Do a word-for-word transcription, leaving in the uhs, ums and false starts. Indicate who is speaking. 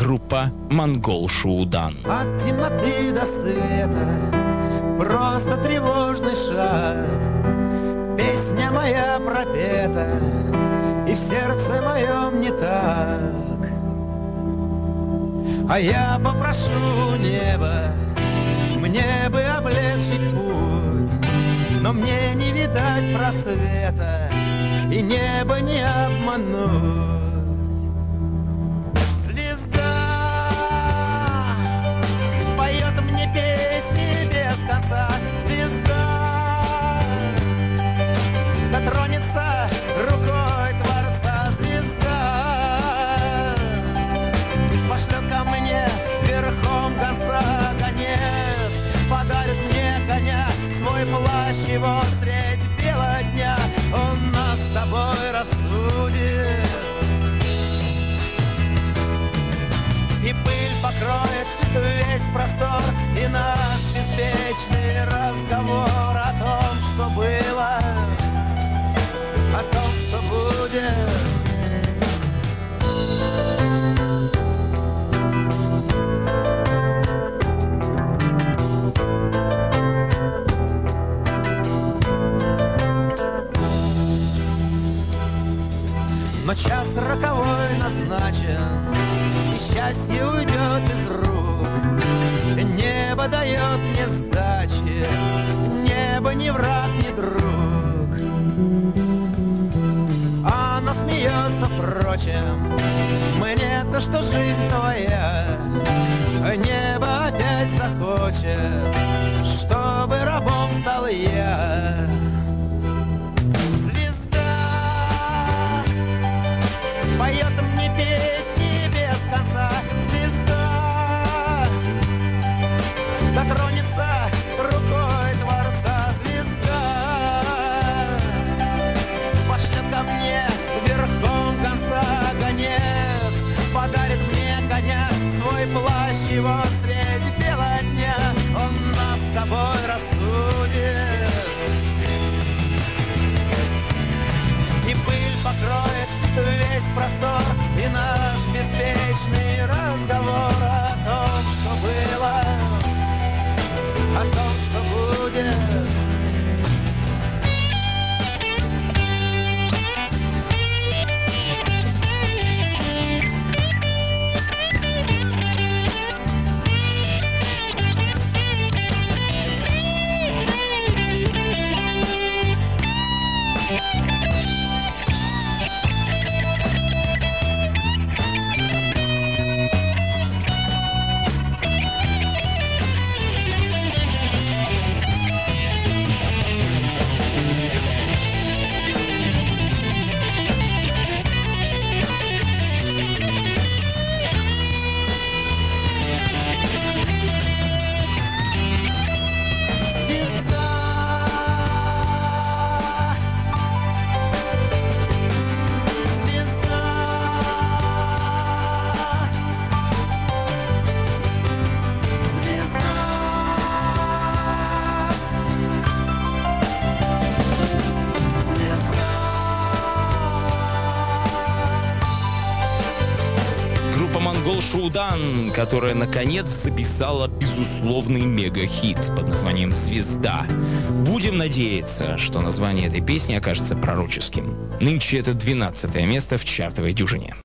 Speaker 1: Группа «Монгол Шуудан».
Speaker 2: От темноты до света просто тревожный шаг. Песня моя пропета, и в сердце моем не так. А я попрошу небо мне бы облегчить путь, но мне не видать просвета, и небо не обмануть. Звезда поет мне песни без конца. Звезда дотронется рукой Творца. Звезда пошлет ко мне верхом гонца. Гонец подарит мне коня, свой плащ его средь бела дня. Он нас с тобой рассудит, и пыль покроет весь простор, и наш беспечный разговор о том, что было, о том, что будет. Но час роковой назначен, и счастье уйдет из рук. Небо дает мне сдачи, небо не враг, не друг. Оно смеется, впрочем, мне-то, что жизнь твоя. Небо опять захочет, чтобы рабом стал я. Поет мне песни без конца. Звезда дотронется рукой Творца. Звезда пошлет ко мне верхом гонца. Гонец подарит мне коня, свой плащ его средь бела дня. Он нас с тобой рассудит, и пыль покроет весь простор, и наш беспечный разговор о том, что было, о том, что будет.
Speaker 1: «Монгол Шуудан», которая, наконец, записала безусловный мега-хит под названием «Звезда». Будем надеяться, что название этой песни окажется пророческим. Нынче это двенадцатое место в чартовой дюжине.